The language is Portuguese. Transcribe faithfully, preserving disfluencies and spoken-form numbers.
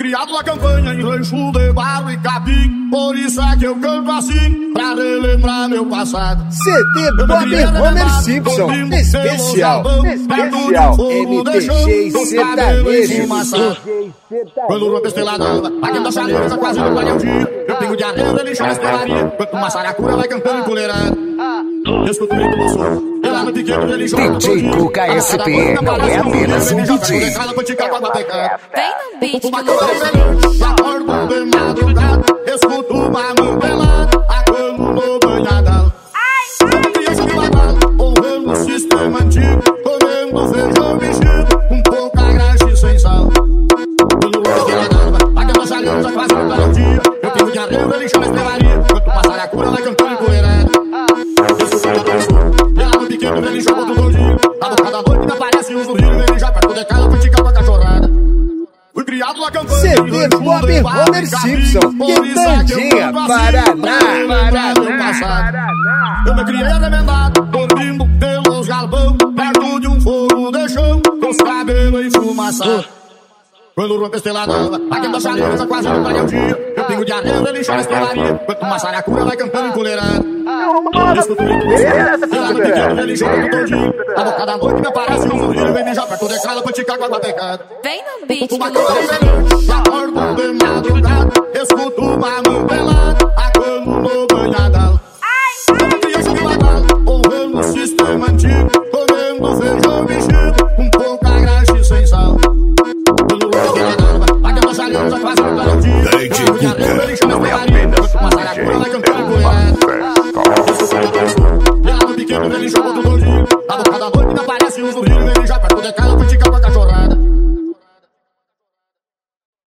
criado na campanha em rancho de barro e capim. Por isso é que eu canto assim, pra relembrar meu passado. C D Bob Homer Simpson, especial, especial, M P G e sertanejo. Quando rompe a estrela nova, aqui da chaleira, quase não vai ao dia. Eu tenho diarreia, ele chama estelaria. Quanto uma saracura vai cantando empoleirado. Escuto muito meu som, ela no pequeno, ele joga D J Cuca S P não é apenas um D J. Vem no beat que eu acordo de madrugada, escuto uma mão pelada, a cano no banhadão. Uma criança de badala, ouvindo o sistema antigo, comendo feijão mexido, com pouca graxa e sem sal. Quando o rosto ela dava, aquela saliança quase não vai ao dia. Eu tenho diarreia, ele chama estelaria. Quanto passar a cura, vai cantando empoleirado. Ela no pequeno, ele joga outro gordinho. Na boca da noite me aparece um zurrilho, ele já pra poder casa, pratica com a cachorrada. Fui criado na campanha C D Bob Homer Simpson, Quitandinha, Paraná, Paraná. Eu me criei arremendado, dormindo pelos galpão, perto de um fogo de chão, com os cabelos enfumaçados. Quando rompe a estrela nova, aqui da chaleira, quase não vai ao dia. Eu tenho diarreia, ele chama estelaria. Quanto uma saracura vai cantando empoleirado. Escuto muito meu som, ela no pequeno, ele joga com todinho. Na boca da noite me aparece um zurrilho, vem mijar perto de casa, praticar com água pecada. Vem no beat que Uma eu coisa acordo de madrugada, escuto uma mão pelada, a cano no banhadão. Uma criança de badala, ouvindo o sistema antigo, comendo feijão mexido, com pouca graxa e sem sal. Quando o rosto ela dava, aquela saliança quase não vai ao dia. D J Cuca não é apenas